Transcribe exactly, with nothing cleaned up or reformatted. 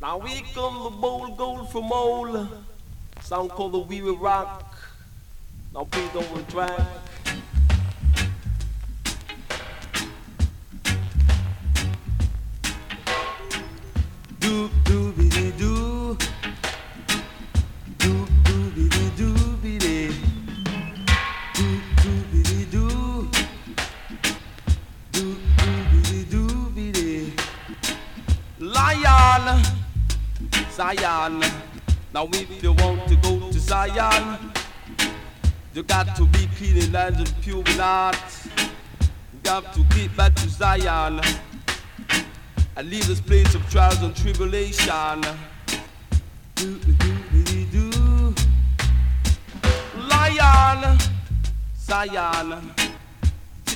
Now we come the bold gold from old. Sound called the Weary Rock. Now please don't retract. Do do be dee do. Do do be dee do be dee. Do do be dee do. Do do be dee do be dee. Lion, Zion. Now if you want to go to Zion, you got to be clean in hands and pure in heart. You got to get back to Zion and leave this place of trials and tribulation. Do do do do. Lion, Zion.